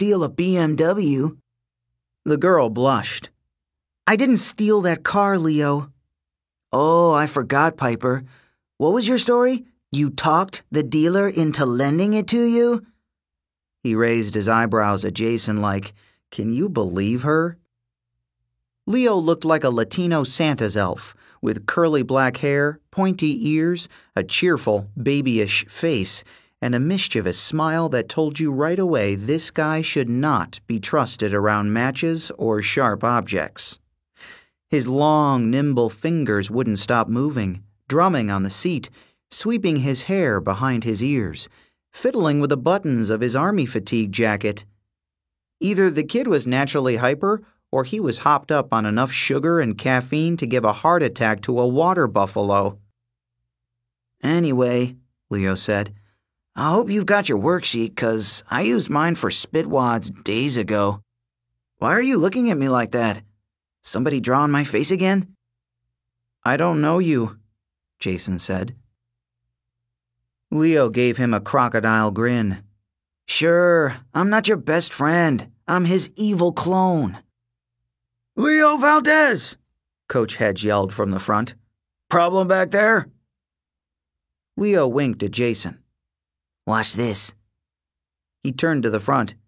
steal a BMW. The girl blushed. I didn't steal that car, Leo. Oh, I forgot, Piper. What was your story? You talked the dealer into lending it to you? He raised his eyebrows at Jason like, can you believe her? Leo looked like a Latino Santa's elf, with curly black hair, pointy ears, a cheerful, babyish face, and a mischievous smile that told you right away this guy should not be trusted around matches or sharp objects. His long, nimble fingers wouldn't stop moving, drumming on the seat, sweeping his hair behind his ears, fiddling with the buttons of his army fatigue jacket. Either the kid was naturally hyper, or he was hopped up on enough sugar and caffeine to give a heart attack to a water buffalo. Anyway, Leo said, I hope you've got your worksheet, 'cause I used mine for spitwads days ago. Why are you looking at me like that? Somebody drawing my face again? I don't know you, Jason said. Leo gave him a crocodile grin. Sure, I'm not your best friend. I'm his evil clone. Leo Valdez! Coach Hedge yelled from the front. Problem back there? Leo winked at Jason. Watch this. He turned to the front.